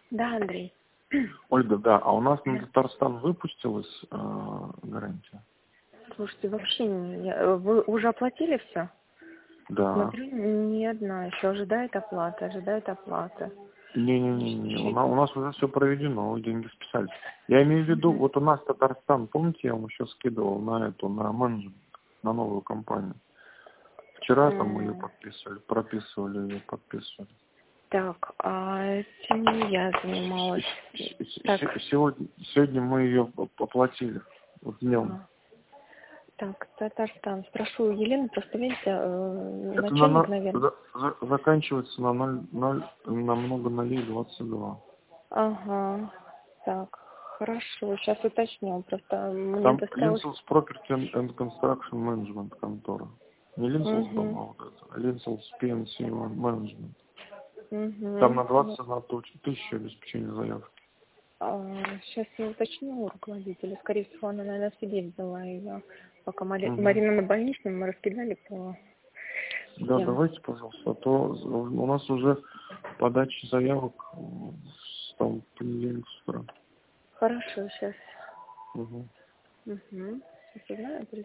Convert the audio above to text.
Да, Андрей. Ольга, да, а у нас на Да. Татарстан выпустилась гарантия? Слушайте, вообще вы уже оплатили все? Да. Смотрю, ни одна еще ожидает оплаты. Не-не-не, у нас уже все проведено, вы деньги списали. Я имею в виду, вот у нас Татарстан, помните, я вам еще скидывал на менеджмент, на новую компанию. Вчера там мы ее прописывали. Так, а этим не я занималась. Так, Сегодня мы ее оплатили, вот днем. так, Татарстан. Спрошу у Елены, просто видите, Это начальник, наверное. заканчивается на 0, на много нолей 22. Ага, так, хорошо, сейчас уточню, просто мне Там досталось... Linsels Property and Construction Management контора. Не Linsels дом, а вот это. Linsels PNC Management. Там на 21 тысячу обеспечение заявки. Сейчас я уточню у руководителя. Скорее всего, она, наверное, себе взяла ее. Пока Марина на больничном, мы раскидали по Да, всем. давайте, пожалуйста, а то у нас уже подача заявок там в понедельник с утра. Хорошо, сейчас. Угу. Сейчас узнаю.